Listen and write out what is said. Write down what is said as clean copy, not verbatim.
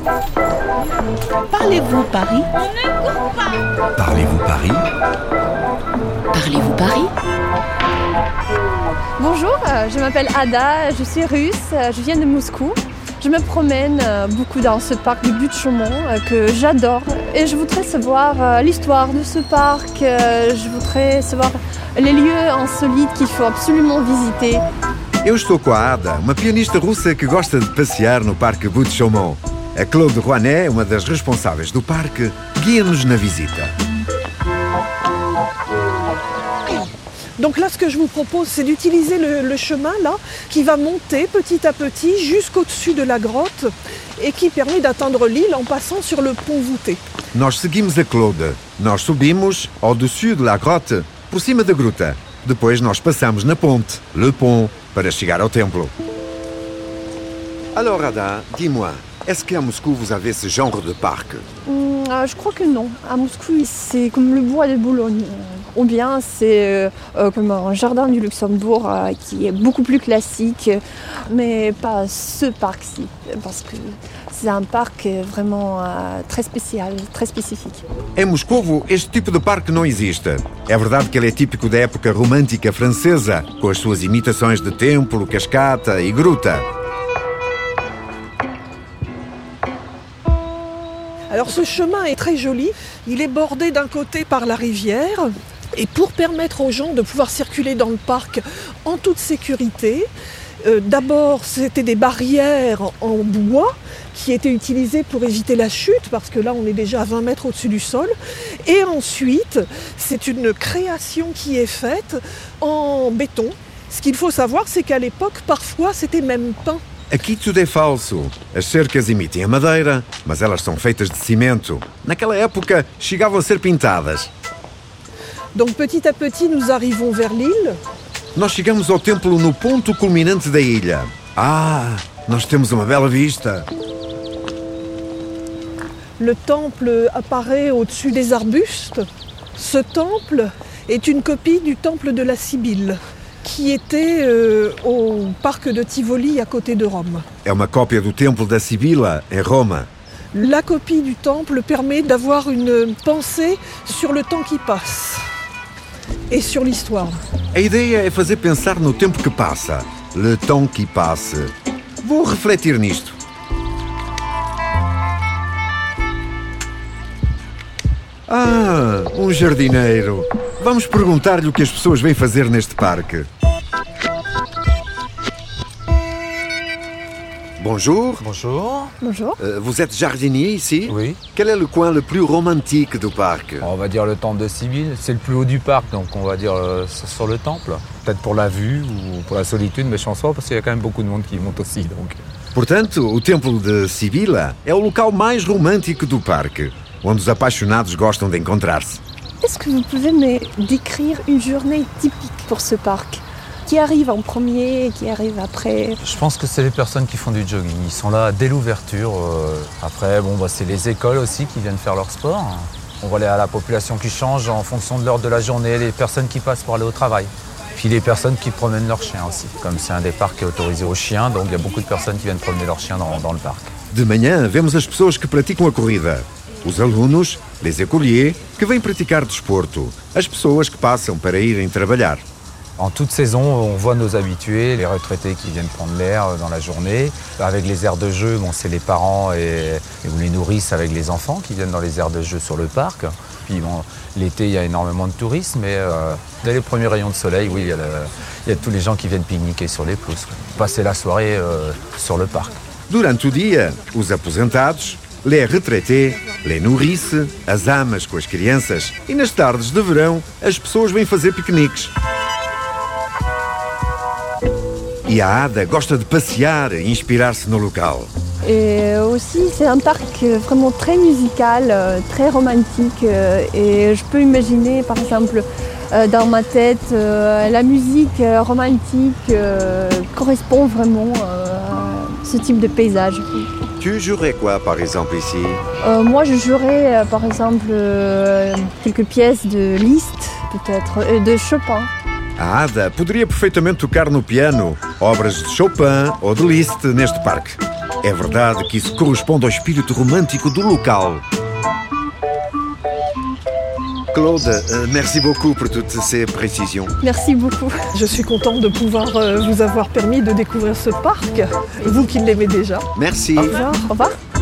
Parlez-vous Paris? On ne court pas. Parlez-vous Paris? Parlez-vous Paris? Bonjour, je m'appelle Ada, je suis russe, je viens de Moscou. Je me promène beaucoup dans ce parc du But-Chaumont que j'adore et je voudrais savoir l'histoire de ce parc, je voudrais savoir les lieux insolites qu'il faut absolument visiter. Eu estou com a Ada, uma pianista russa que gosta de passear no Parque But-Chaumont. A Claude Rouanet, uma das responsáveis do parque, guia-nos na visita. Donc là, ce que je vous propose, c'est d'utiliser le chemin là, qui va monter petit à petit jusqu'au-dessus de la grotte et qui permet d'atteindre l'île en passant sur le pont voûté. Nós seguimos a Claude. Nós subimos ao dessus de la grotte, por cima da gruta. Depois nós passamos na ponte, le pont, para chegar ao templo. Alors Ada, dis-moi, est-ce qu'à Moscou vous avez ce genre de parc? Je crois que non. À Moscou, c'est comme le bois de Boulogne. Ou bien c'est comme un jardin du Luxembourg qui est beaucoup plus classique, mais pas ce parc-ci, parce que c'est un parc vraiment très spécial, très spécifique. Em Moscovo, este tipo de parque não existe. É verdade que ele é típico da época romântica francesa, com as suas imitações de templo, cascata e gruta. Alors ce chemin est très joli, il est bordé d'un côté par la rivière et pour permettre aux gens de pouvoir circuler dans le parc en toute sécurité, d'abord c'était des barrières en bois qui étaient utilisées pour éviter la chute parce que là on est déjà à 20 mètres au-dessus du sol et ensuite c'est une création qui est faite en béton. Ce qu'il faut savoir c'est qu'à l'époque parfois c'était même peint. Aqui tudo é falso. As cercas emitem a madeira, mas elas são feitas de cimento. Naquela época, chegavam a ser pintadas. Donc petit à petit, nous arrivons vers l'île. Nós chegamos ao templo no ponto culminante da ilha. Nós temos uma bela vista. Le temple apparaît au-dessus des arbustes. Ce temple est une copie du temple de la Sibylle, qui était au parc de Tivoli à côté de Rome. É uma cópia do templo da Sibila, em Roma. La copie du temple permet d'avoir une pensée sur le temps qui passe et sur l'histoire. A ideia é fazer pensar no tempo que passa. Le temps qui passe. Vou refletir nisto. Um jardineiro. Vamos perguntar-lhe o que as pessoas vêm fazer neste parque. Bonjour. Bonjour. Bonjour. Vous êtes jardinier ici? Oui. Quel est le coin le plus romantique du parc? On va dire le temple de Sibylle. C'est le plus haut du parc, donc on va dire sur le temple. Peut-être pour la vue ou pour la solitude, mais je pense pas, parce qu'il y a quand même beaucoup de monde qui monte aussi. Donc. Portanto, o templo de Sibila é o local mais romântico do parque, onde os apaixonados gostam de encontrar-se. Est-ce que vous pouvez me décrire une journée typique pour ce parc? Qui arrive en premier et qui arrive après? Je pense que c'est les personnes qui font du jogging. Ils sont là dès l'ouverture. Après, c'est les écoles aussi qui viennent faire leur sport. On voit la population qui change en fonction de l'heure de la journée, les personnes qui passent pour aller au travail. Puis les personnes qui promènent leurs chiens aussi. Comme c'est un des parcs qui est autorisé aux chiens, donc il y a beaucoup de personnes qui viennent promener leurs chiens dans le parc. De manhã, vemos as pessoas que praticam a corrida. Os alunos, les écoliers, que vêm praticar desporto. As pessoas que passam para irem trabalhar. En toute saison, on voit nos habitués, les retraités qui viennent prendre l'air dans la journée. Avec les aires de jeu, c'est les parents ou les nourrices avec les enfants qui viennent dans les aires de jeu sur le parc. Puis l'été, il y a énormément de tourisme, mais dès les premiers rayons de soleil, oui, il y a tous les gens qui viennent pique-niquer sur les pelouses. Passer la soirée sur le parc. Durante o dia, os aposentados, les retraités, les nourrices, as amas com as crianças e nas tardes de verão, as pessoas vêm fazer piqueniques. E a Ada gosta de passear e inspirar-se no local. Et aussi, c'est un parc vraiment très musical, très romantique. Et je peux imaginer, par exemple, dans ma tête, la musique romantique correspond vraiment à ce type de paysage. Tu jouerais quoi, par exemple, ici? Moi, je jouerais, par exemple, quelques pièces de Liszt, peut-être, de Chopin. A Ada poderia perfeitamente tocar no piano obras de Chopin ou de Liszt neste parque. É verdade que isso corresponde ao espírito romântico do local. Claude, merci beaucoup pour toutes ces précisions. Merci beaucoup. Je suis contente de pouvoir vous avoir permis de découvrir ce parc, vous qui l'aimez déjà. Merci. Au revoir. Au revoir.